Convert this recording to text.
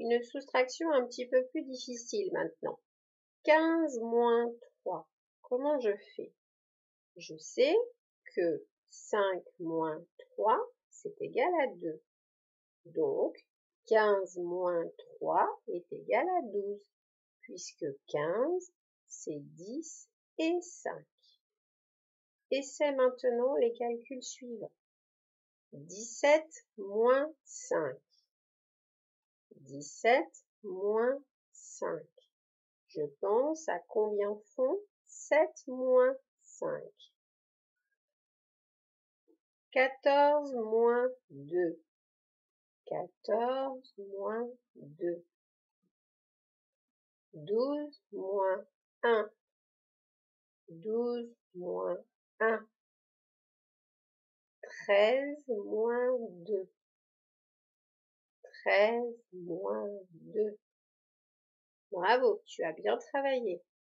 Une soustraction un petit peu plus difficile maintenant. 15 moins 3. Comment je fais? Je sais que 5 moins 3, c'est égal à 2. Donc, 15 moins 3 est égal à 12, puisque 15, c'est 10 et 5. Essaie maintenant les calculs suivants. 17 moins 5. 17 moins 5. Je pense à combien font 7 moins 5. 14 moins 2. 14 moins 2. 12 moins 1. 12 moins 1. 13 moins 2. 13 moins 2. Bravo, tu as bien travaillé.